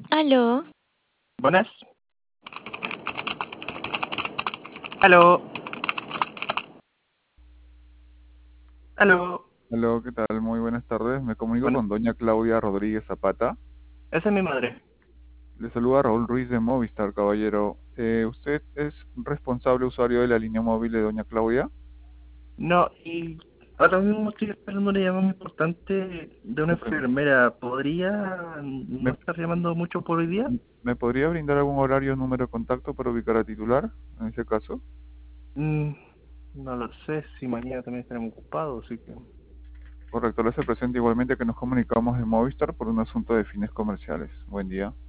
Aló, Buenas. Aló. Aló. Hola, ¿qué tal? Muy buenas tardes. Me comunico Bueno, con doña Claudia Rodríguez Zapata. esa es mi madre. Le saluda Raúl Ruiz de Movistar, caballero. ¿Usted es responsable usuario de la línea móvil de doña Claudia? No, y ahora mismo estoy esperando una llamada importante de una Comprendo. enfermera. ¿Podría no ¿Me, estar llamando mucho por hoy día? me podría brindar algún horario o número de contacto para ubicar a titular, en ese caso? Mm, no lo sé, si mañana también estaremos ocupados, así que... Correcto, le hace presente igualmente que nos comunicamos de Movistar por un asunto de fines comerciales. Buen día.